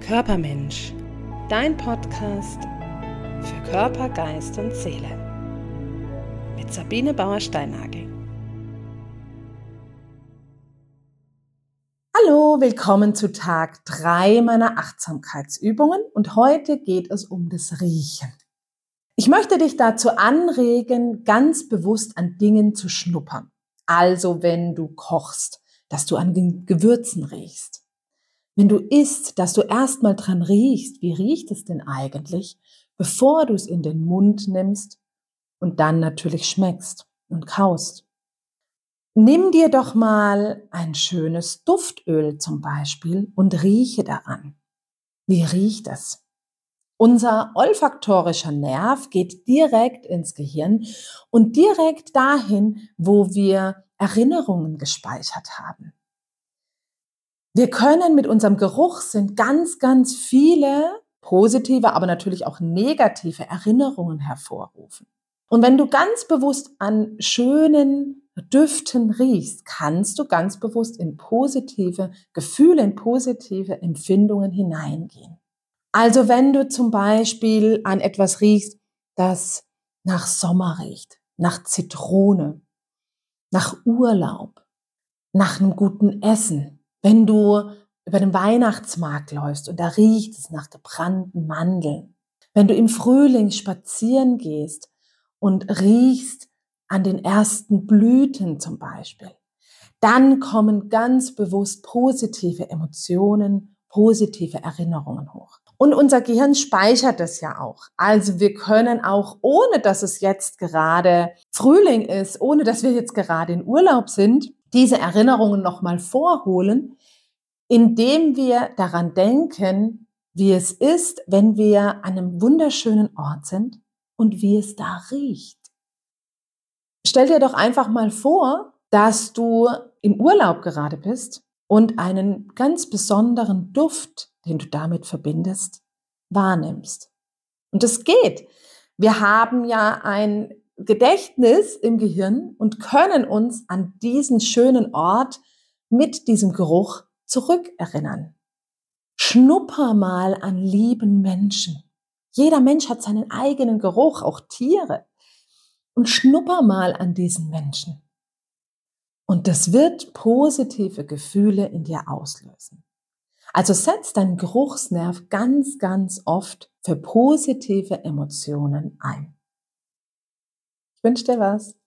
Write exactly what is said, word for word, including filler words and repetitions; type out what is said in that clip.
Körpermensch, dein Podcast für Körper, Geist und Seele mit Sabine Bauer-Steinagel. Hallo, willkommen zu Tag drei meiner Achtsamkeitsübungen und heute geht es um das Riechen. Ich möchte dich dazu anregen, ganz bewusst an Dingen zu schnuppern. Also wenn du kochst, dass du an den Gewürzen riechst. Wenn du isst, dass du erstmal dran riechst, wie riecht es denn eigentlich, bevor du es in den Mund nimmst und dann natürlich schmeckst und kaust. Nimm dir doch mal ein schönes Duftöl zum Beispiel und rieche daran. Wie riecht es? Unser olfaktorischer Nerv geht direkt ins Gehirn und direkt dahin, wo wir Erinnerungen gespeichert haben. Wir können mit unserem Geruchssinn ganz, ganz viele positive, aber natürlich auch negative Erinnerungen hervorrufen. Und wenn du ganz bewusst an schönen Düften riechst, kannst du ganz bewusst in positive Gefühle, in positive Empfindungen hineingehen. Also wenn du zum Beispiel an etwas riechst, das nach Sommer riecht, nach Zitrone, nach Urlaub, nach einem guten Essen. Wenn du über den Weihnachtsmarkt läufst und da riecht es nach gebrannten Mandeln. Wenn du im Frühling spazieren gehst und riechst an den ersten Blüten zum Beispiel, dann kommen ganz bewusst positive Emotionen, positive Erinnerungen hoch. Und unser Gehirn speichert das ja auch. Also wir können auch, ohne dass es jetzt gerade Frühling ist, ohne dass wir jetzt gerade in Urlaub sind, diese Erinnerungen nochmal vorholen, indem wir daran denken, wie es ist, wenn wir an einem wunderschönen Ort sind und wie es da riecht. Stell dir doch einfach mal vor, dass du im Urlaub gerade bist und einen ganz besonderen Duft, den du damit verbindest, wahrnimmst. Und es geht. Wir haben ja ein Gedächtnis im Gehirn und können uns an diesen schönen Ort mit diesem Geruch zurückerinnern. Schnupper mal an lieben Menschen. Jeder Mensch hat seinen eigenen Geruch, auch Tiere. Und schnupper mal an diesen Menschen. Und das wird positive Gefühle in dir auslösen. Also setz deinen Geruchsnerv ganz, ganz oft für positive Emotionen ein. Ich wünsche dir was.